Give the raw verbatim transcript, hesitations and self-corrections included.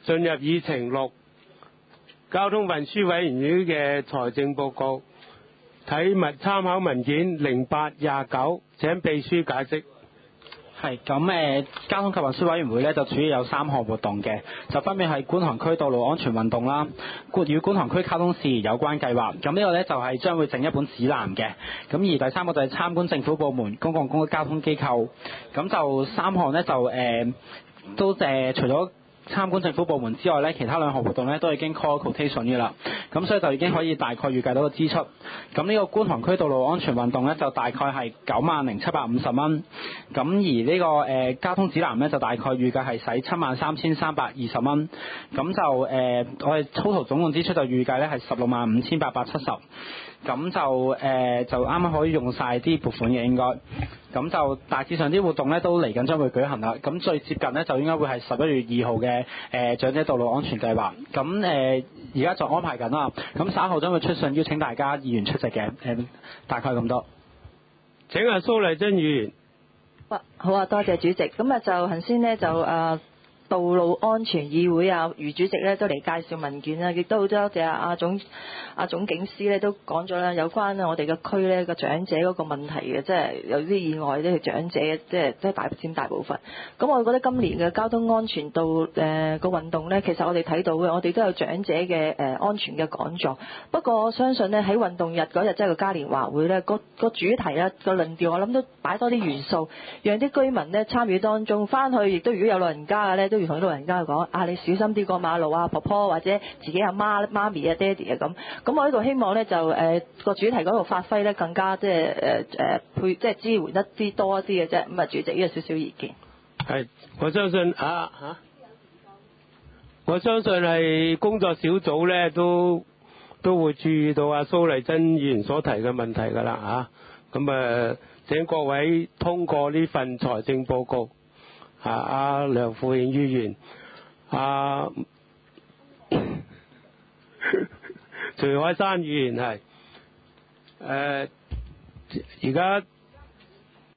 進入議程六，交通運輸委員會嘅財政報告，睇物參考文件零八廿九，請秘書解釋。 係咁誒，交通及運輸委員會咧就主要有三項活動嘅，就分別係觀塘區道路安全運動啦，與觀塘區交通事宜有關計劃。咁呢個咧就係將會整一本指南嘅。咁而第三個就係參觀政府部門、公共公共交通機構。咁就三項咧就誒、呃、都誒、呃、除咗參觀政府部門之外咧，其他兩項活動咧都已經 call quotation 嘅啦，咁所以就已經可以大概預計到個支出。咁呢個觀塘區道路安全運動咧就大概係九萬零七百五十蚊，咁而呢、這個誒、呃、交通指南咧就大概預計係使七萬三千三百二十蚊，咁就誒、呃、我哋 total 總共支出就預計咧係十六萬五千八百七十，咁就誒、呃、就啱啱可以用晒啲撥款嘅應該。咁就大致上啲活動咧都嚟緊將會舉行啦。咁最接近咧就應該會係十一月二號嘅誒長者道路安全計劃。咁誒而家就安排緊啦。咁稍後將會出信邀請大家議員出席嘅。誒、呃、大概咁多。 請阿蘇麗珍議員。 好啊，多謝主席。咁啊就頭先呢，就誒。呃道路安全議會啊，余主席咧都嚟介紹文件啦，亦都好多謝阿總阿總警司咧都講咗啦，有關我哋嘅區咧個長者嗰個問題嘅，即係有啲意外咧，長者即係即係大佔大部分。咁我覺得今年嘅交通安全道誒個運動咧，其實我哋睇到嘅，我哋都有長者嘅誒安全嘅講座。不過我相信咧喺運動日嗰日，即係個嘉年華會咧，個個主題啊個論調，我諗都擺多啲元素，讓啲居民咧參與當中，翻去亦都如果有老人家嘅咧都。同啲老人家講啊，你小心啲過馬路啊，婆婆或者自己阿媽、媽咪啊、爹哋啊咁。咁我呢度希望咧就誒個、呃、主題嗰度發揮咧更加即係誒誒配即係支援得啲多一啲嘅啫。咁啊，主席呢個少少意見。 係，我相信啊嚇，我相信係工作小組咧都都會注意到阿蘇麗珍議員所提嘅問題㗎啦嚇。咁啊，請各位通過呢份財政報告。啊！阿梁富榮議員，阿徐海山議員係誒，而家